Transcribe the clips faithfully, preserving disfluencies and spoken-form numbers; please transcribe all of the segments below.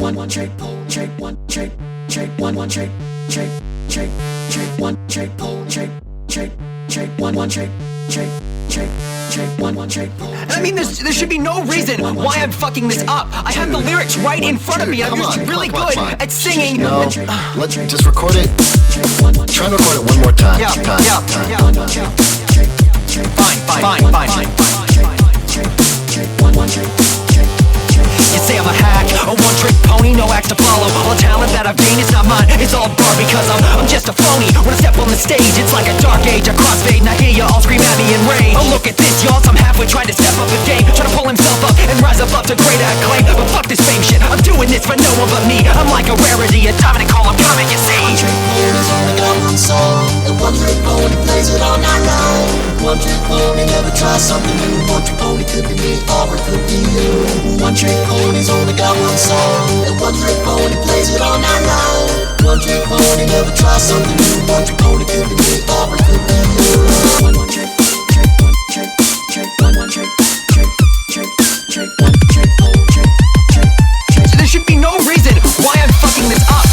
one one trick trick one trick trick one one trick trick trick trick one trick trick trick trick one one trick trick trick trick one one trick. I mean, there's, there should be no reason why I'm fucking this up. I have the lyrics right in front of me. I'm usually really good at singing. No, let's just record it. Try and record it one more time. Yeah, time, yeah, time. yeah. Fine, fine, fine, fine. You say I'm a hack, a one-trick pony, no act to follow. All the talent that I've gained is not mine, it's all bar because I'm, I'm just a phony. When I step on the stage, it's like a dark age, a crossfade, and I hear you all scream at me in rage. Oh, look at this, y'all, I'm halfway trying to step up the game, trying to pull himself up and rise above to great acclaim. But fuck this fame shit, I'm doing this for no one but me. I'm like a rarity, a diamond and call, I'm coming, you see. One trick pony's only got one song, and one trick pony plays it all night long. One trick pony never tries something new. One trick pony could be me or it could be you. One trick pony's only got one song, and one trick pony plays it all night long. One trick pony never tries something new. One trick pony could be me or it could be you. One one trick trick one trick trick one one trick trick trick trick one trick trick trick trick. There should be no reason why I'm fucking this up.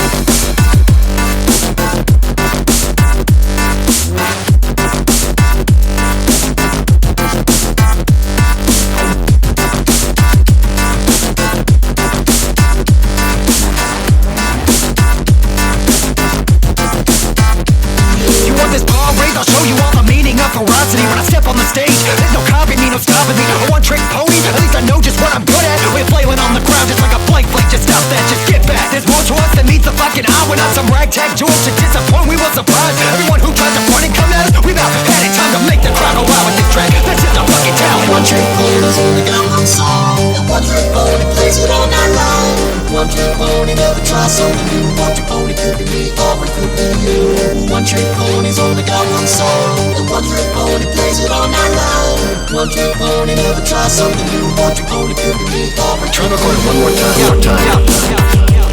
I'll show you all the meaning of ferocity when I step on the stage. There's no copying me, no stopping me. A one-trick pony, at least I know just what I'm good at. We're flailing on the ground just like a blank flake. Just stop that, just get back. There's more to us than meets the fucking eye. We're not some ragtag jewels to disappoint. We will surprise everyone who tries to point and come at us. We've out had it, time to make the crowd go wild with this track. That's just a fucking talent. One trick pony's only got one song, and one trick pony plays it all night long. One trick pony never tries something new. One trick pony could be me or it could be you. One trick pony's only got one song, and one trick pony plays it all night long. One trick pony never tries something new. One trick pony could be me or it Try could and be record it one more time. Yeah, One more time. yeah, yeah, yeah.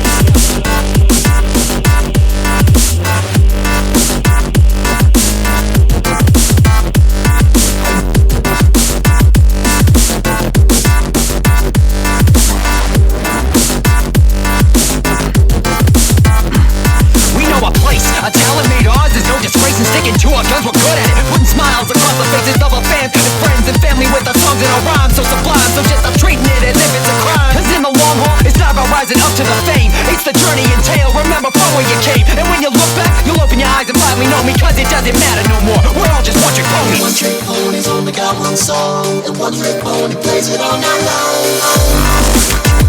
A talent made ours, there's no disgrace in sticking to our guns, we're good at it. Putting smiles across the faces of our fans and friends and family with our songs and our rhymes so sublime. So just stop treating it as if it's a crime. Cause in the long haul, it's not about rising up to the fame. It's the journey entailed, remember from where you came. And when you look back, you'll open your eyes and finally know me. Cause it doesn't matter no more, we're all just one trick ponies. One trick pony's only got one song, and one trick pony plays it all night long.